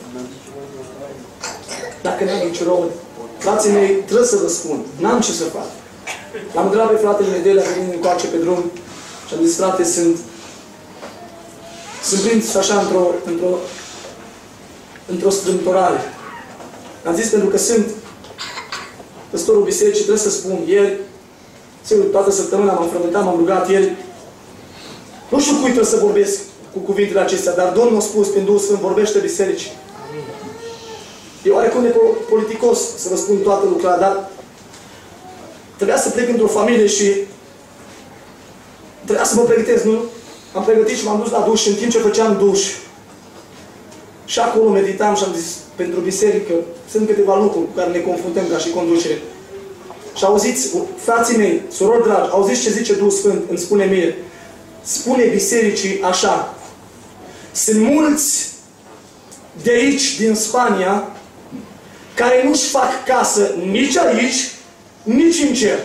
Dacă n-ai nici rod. Frații mei, trebuie să vă spun, n-am ce să fac. L-am întrebat pe fratele Medelea venind încoace pe drum și am zis, frate, sunt sunt prins așa într-o într-o într-o strâmtorare. Am zis, pentru că sunt păstorul bisericii, trebuie să spun, ieri, sigur, toată săptămâna m-am frământat, m-am rugat ieri. Nu știu cui trebuie să vorbesc cu cuvintele acestea, dar Domnul a spus, prin Duhul Sfânt, vorbește bisericii. E oarecum de politicos să vă spun toată lucrarea, dar trebuia să plec într-o familie și trebuia să mă pregătesc, nu? Am pregătit și m-am dus la duș și în timp ce făceam duș și acolo meditam și am zis, pentru biserică, sunt câteva lucruri cu care ne confruntăm ca și conducere. Și auziți, frații mei, surori dragi, auziți ce zice Duhul Sfânt, îmi spune mie, spune bisericii așa, sunt mulți de aici, din Spania, care nu-și fac casă nici aici, nici în cer.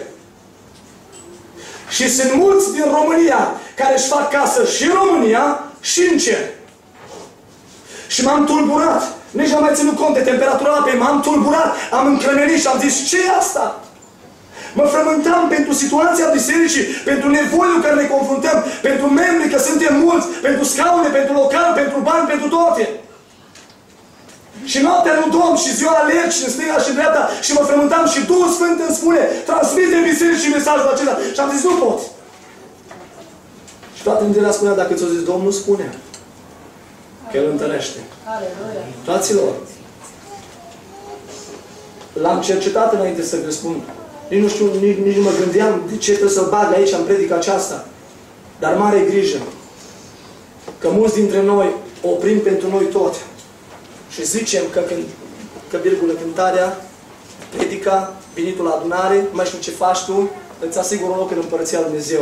Și sunt mulți din România care își fac casă și în România și în cer. Și m-am tulburat. Nici n-am mai ținut cont de temperatura apei. M-am tulburat, am încremenit și am zis, ce e asta? Mă frământam pentru situația bisericii, pentru nevoile cu care ne confruntăm, pentru membri, că suntem mulți, pentru scaune, pentru local, pentru bani, pentru toate. Și noaptea nu dorm și ziua alerg și în stânga și în dreapta și mă frământam și Duhul Sfânt îmi spune, transmite bisericii mesajul acesta. Și am zis, nu pot. Și toată întâlnirea spunea, dacă ți-o zis Domnul, spune. Că El întărește. Fraților, l-am cercetat înainte să vă spun. Nici nu știu, nici, nici nu mă gândeam de ce trebuie să-l bag aici în predica aceasta. Dar mare grijă. Că mulți dintre noi oprim pentru noi tot. Și zicem că, când, că virgulă, cântarea, predica, venitul la adunare, nu mai știu ce faci tu, îți asigur un loc în Împărăția Lui Dumnezeu.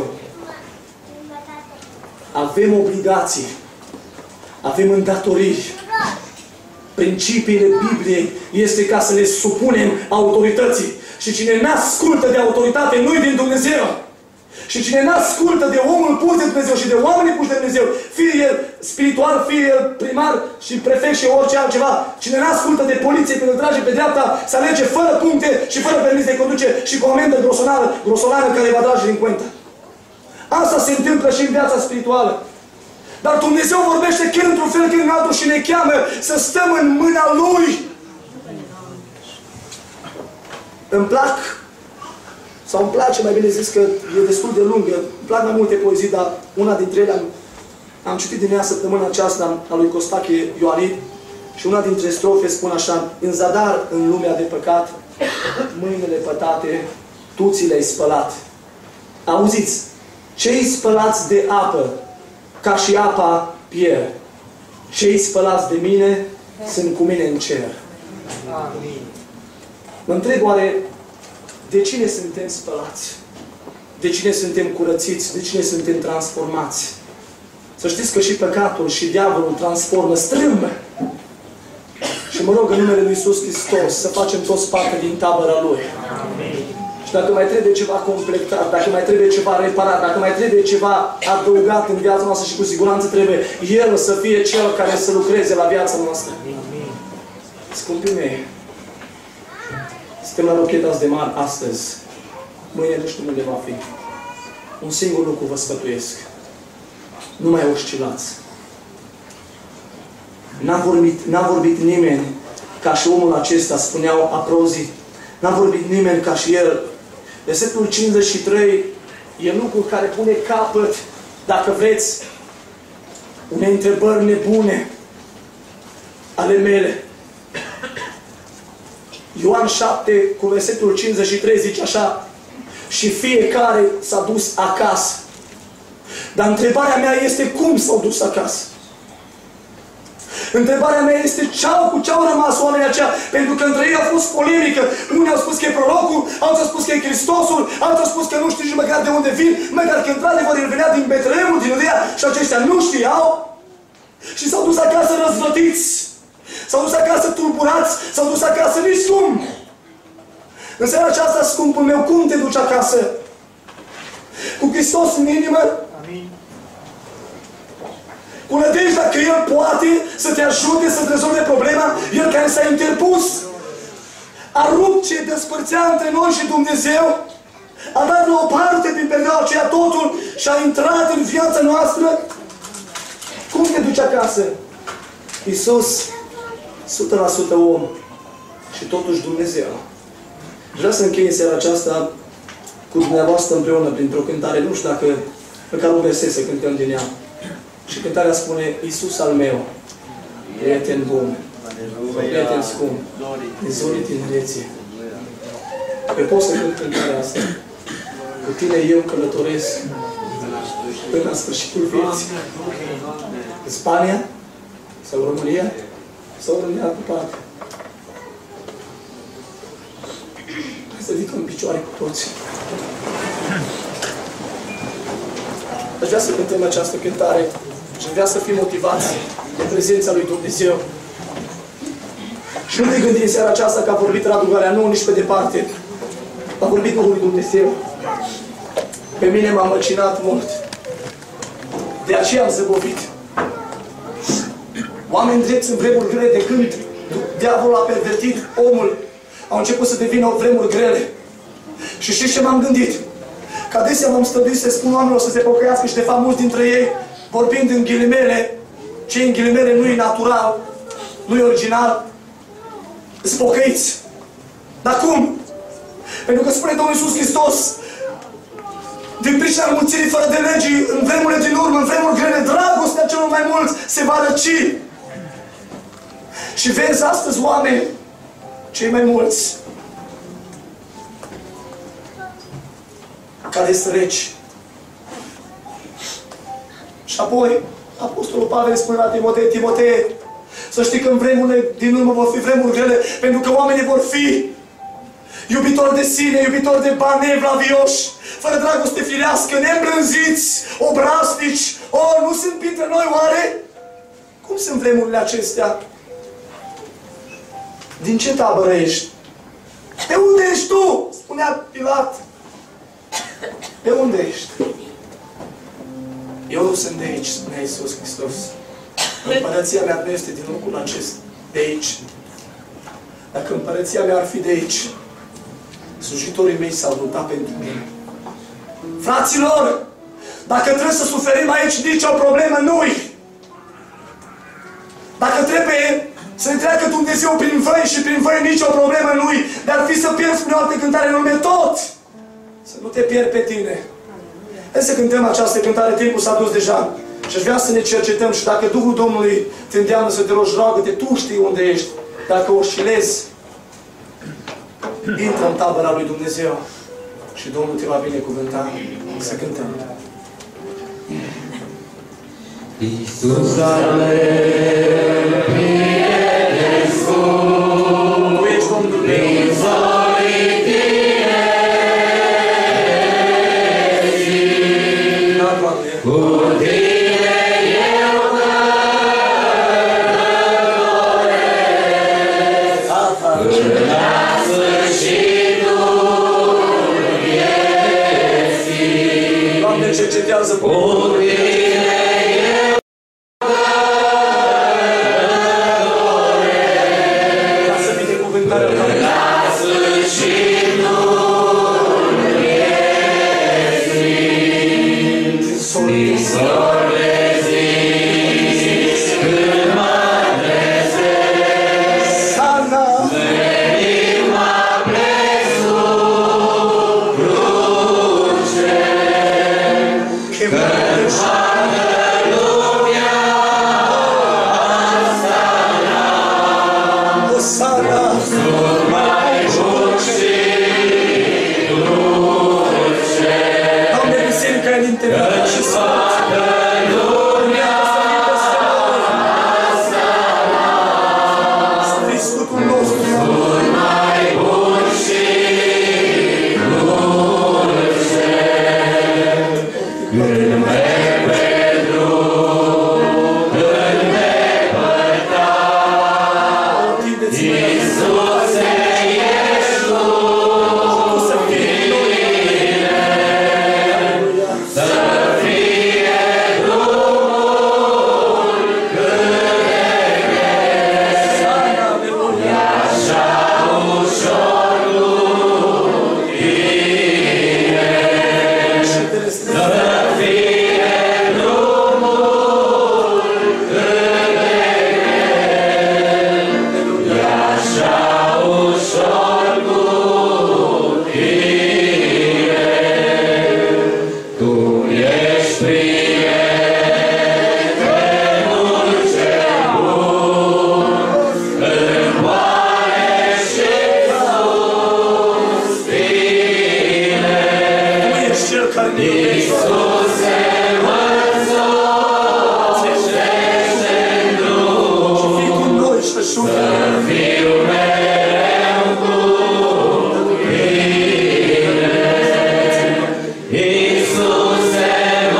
Avem obligații. Avem îndatoriri. Principiile Bibliei este ca să le supunem autorității. Și cine n-ascultă de autoritate nu-i din Dumnezeu. Și cine n-ascultă de omul pus de Dumnezeu și de oamenii puși de Dumnezeu, fie el spiritual, fie el primar și prefect și orice altceva, cine n-ascultă de poliție când îl trage pe dreapta, să alege fără puncte și fără permis de conduce și cu o amendă grosolană, grosolană care va trage din cuentă. Asta se întâmplă și în viața spirituală. Dar Dumnezeu vorbește chiar într-un fel, chiar în altul și ne cheamă să stăm în mâna Lui. Îmi plac, sau îmi place, mai bine zis că e destul de lungă, îmi plac mai multe poezii, dar una dintre ele am, am citit din ea săptămâna aceasta a lui Costache Ioanid și una dintre strofe spune așa: în zadar, în lumea de păcat, mâinile pătate, tu ți le-ai spălat. Auziți, cei spălați de apă, ca și apa pierd. Cei spălați de mine sunt cu mine în cer. Amin. Mă întreb oare de cine suntem spălați? De cine suntem curățiți? De cine suntem transformați? Să știți că și păcatul și diavolul transformă, strâmbă. Și mă rog în numele Lui Iisus Hristos să facem toți parte din tabăra Lui. Amin. Și dacă mai trebuie ceva completat, dacă mai trebuie ceva reparat, dacă mai trebuie ceva adăugat în viața noastră și cu siguranță trebuie El să fie Cel care să lucreze la viața noastră. Amin. Scumpii mei, suntem la Rochetați de Mar astăzi. Mâine nu știu unde va fi. Un singur lucru vă sfătuiesc. Nu mai oscilați. N-a vorbit, n-a vorbit nimeni ca și omul acesta, spuneau aprozii. N-a vorbit nimeni ca și el. Versetul cincizeci și trei e lucru care pune capăt, dacă vreți, unei întrebări nebune ale mele. Ioan șapte, cu versetul cincizeci și trei, zice așa: și fiecare s-a dus acasă. Dar întrebarea mea este: cum s-au dus acasă? Întrebarea mea este: ce-au, cu ce au rămas oamenii aceia? Pentru că între ei a fost polemică. Unii au spus că e prorocul, alții au spus că e Hristosul, alții au spus că nu știu nici măcar de unde vin, măcar că într-adevăr el venea din Betleemul, din Iudea, și aceștia nu știau. Și s-au dus acasă răzvătiți. S-au dus acasă tulburați, s-au dus acasă nici cum. În seara aceasta, scumpul meu, cum te duci acasă? Cu Hristos în inimă? Amin. Cu nădejdea că El poate să te ajute să-ți rezolve problema, El care s-a interpus, a rupt ce despărțea între noi și Dumnezeu, a dat la o parte din perioada aceea totul și a intrat în viața noastră. Cum te duci acasă? Iisus, o sută la sută om și totuși Dumnezeu. Vreau să închei în seara aceasta cu dumneavoastră împreună printr-o cântare, nu știu dacă măcar un verset să cântăm din ea. Și cântarea spune: Iisus al meu, prieten bun, prieten scump, din zorii tinereții. Eu pot să cânt cântarea asta. Cu tine eu călătoresc până la sfârșitul vieții. În Spania? Sau România? Sau în altă parte? Hai să ridicăm picioare cu toți. Aș vrea să cântăm această cântare și aș vrea să fim motivați de prezența lui Dumnezeu. Și nu te gândi în seara aceasta că a vorbit Radu Galea, nu, nici pe departe. A vorbit Duhul lui Dumnezeu. Pe mine m-a măcinat mult. De aceea am zăbovit. Oameni drepți în vremuri grele, de când diavolul a pervertit omul, au început să devină vremuri grele. Și știți ce m-am gândit? Că adesea m-am stăduit să spun oamenilor să se pocăiască și de fapt mulți dintre ei, vorbind în ghilimele, ce în ghilimele nu e natural, nu e original, sunt pocăiți. Dar cum? Pentru că spune Domnul Iisus Hristos, din pricina înmulțirii fără de legii, în vremurile din urmă, în vremuri grele, dragostea celor mai mulți se va răci. Și vezi astăzi oameni, cei mai mulți, care sunt reci. Și apoi, Apostolul Pavel spune la Timotei: Timotei, să știi că în vremurile din urmă vor fi vremuri grele, pentru că oamenii vor fi iubitori de sine, iubitori de bani, nevlavioși, fără dragoste firească, neîmblânziți, obraznici. O, nu sunt printre noi oare? Cum sunt vremurile acestea? Din ce tabără ești? De unde ești tu? Spunea Pilat. De unde ești? Eu nu sunt de aici, spunea Iisus Hristos. Împărăția mea nu este din locul acesta, de aici. Dacă împărăția mea ar fi de aici, slujitorii mei s-au luptat pentru mine. Fraților, dacă trebuie să suferim aici, nici o problemă nu-i. Dacă trebuie să ne treacă Dumnezeu prin voi și prin voi, nici o problemă nu-i. Dar ar fi să pierzi prin o altă cântare în lume tot. Să nu te pierd pe tine. Hai să cântăm această cântare, timpul s-a dus deja. Și aș vrea să ne cercetăm și dacă Duhul Domnului te îndeamnă să te rogi, roagă-te, tu știi unde ești. Dacă oscilezi, intră în tabăra lui Dumnezeu și Domnul te va binecuvânta. Să cântăm. Iisus ale prieten scump, Tu ești Domnul meu. prin zorii tinerii, cu tine eu călătoresc, până la sfârșitul vieții. Doamne, cercetează Cu tine eu ca să binecuvântarea ta. la sfârșitul vieții, Sorii prin zor de zi, când mă Iisuse, mărțosește-n drum, și fii cu noi și ajută. să fiu mereu cu tine. Iisuse,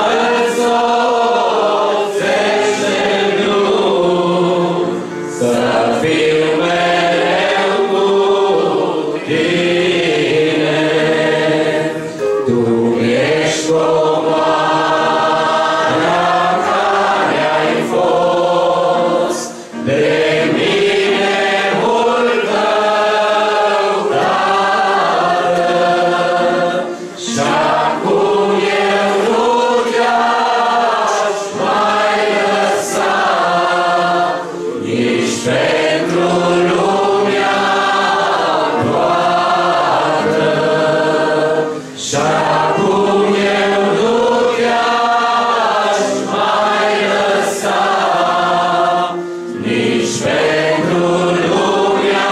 mărțosește-n drum, să fiu mereu cu tine. Tu ești comoara care ai fost de mine mult căutată, și acum eu nu te-aș mai lăsa nici pentru lumea toată. Și acum eu nu te-aș mai lăsa nici pentru lumea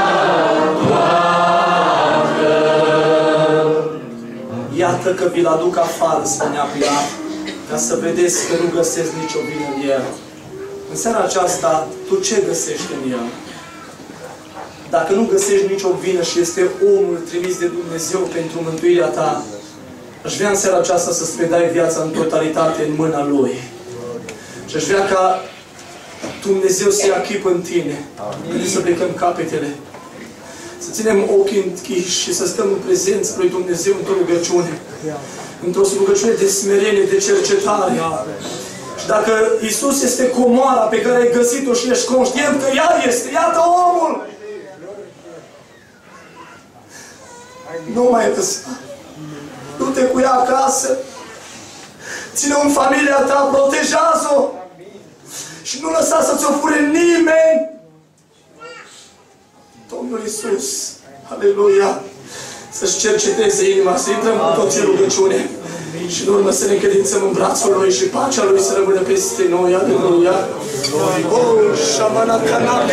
toată. Iată că vi-l aduc afară, spunea Pilat, ca să vedeți că nu găsesc nicio vină în el. În seara aceasta, tu ce găsești în el? Dacă nu găsești nicio vină și este omul trimis de Dumnezeu pentru mântuirea ta, aș vrea în seara aceasta să-ți predai viața în totalitate în mâna Lui. Și aș vrea ca Dumnezeu să ia chip în tine. Haideți să plecăm capetele. Să ținem ochii închiși și să stăm în prezența lui Dumnezeu într-o rugăciune. Într-o rugăciune de smerenie, de cercetare. Și dacă Iisus este comoara pe care ai găsit-o și ești conștient că ea este, iată omul! Nu mai lăsa. Du-te cu ea acasă. Ține-o în familia ta, protejează-o. Și nu lăsa să ți-o fure nimeni. Domnul Iisus, aleluia, să-și cerceteze inima, să intrăm cu toți în rugăciune. Și în urmă să ne încredințăm în brațul Lui și pacea Lui să rămână peste noi, aleluia. Oh, șamana canapte.